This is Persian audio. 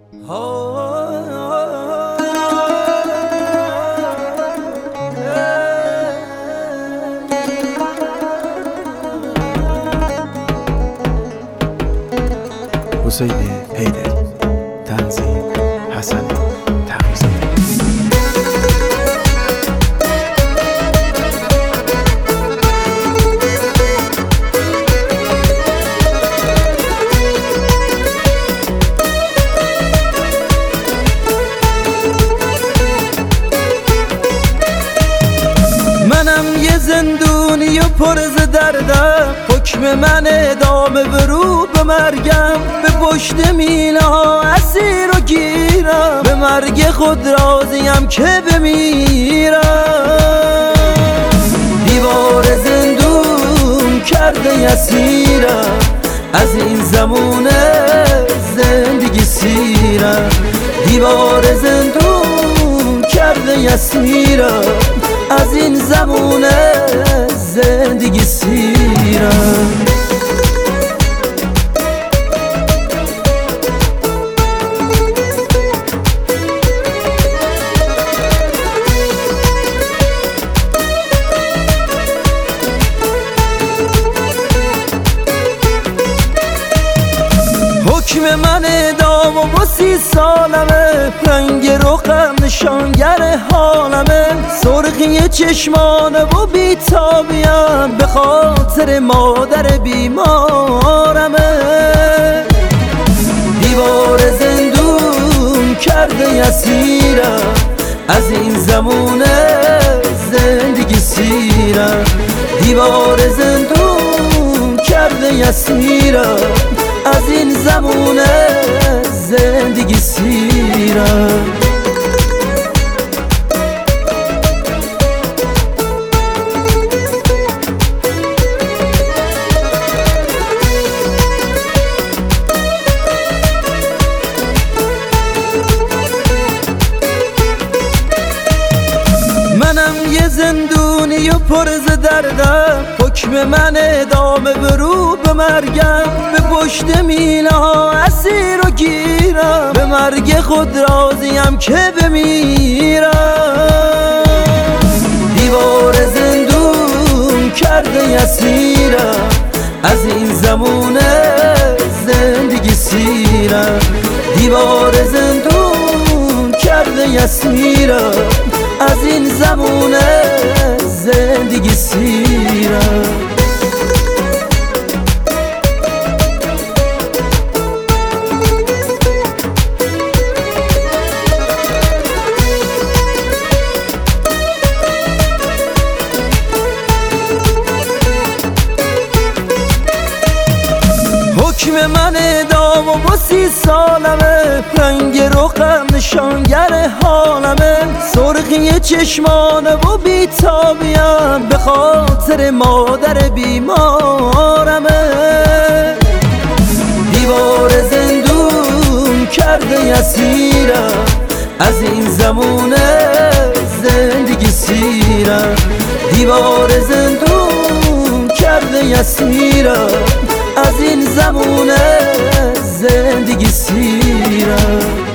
حسین حیدری، تنظیم حسن تقی‌زاده. منم یه زندونی و پر ز دردم، حکم من ادامه ورو به مرگم. به پشت میله ها اسیر و گیرم، به مرگ خود راضیم که بمیرم. دیوار زندون کرده اسیرم، از این زمونه زندگی سیرم. دیوار زندون کرده اسیرم، از این زمونه زندگی سیرم. حکم من اعدام و 30 سالمه، رنگ رخم نشانگر حالمه. سرخی چشمانه و بیتابیم، به خاطر مادر بیمارمه. دیوار زندون کرده اسیرم، از این زمونه زندگی سیرم. دیوار زندون کرده اسیرم، از این زمونه زندگی سیرم. منم یه زندونی و پر ز دردم، حکم من ادامه ورو به مرگم. به پشت میله ها اسیر و گیرم، به مرگ خود راضیم که بمیرم. دیوار زندون کرده اسیرم، از این زمونه زندگی سیرم. دیوار زندون کرده اسیرم، از این زمونه زندگی سیرم. حکم من اعدام و 30 سالمه، رنگ رخم نشانگر حالمه. سرخی چشمانه و بیتابیم، به خاطر مادر بیمارمه. دیوار زندون کرده اسیرم، از این زمونه زندگی سیرم. دیوار زندون کرده اسیرم، از این زمونه زندگی سیرم.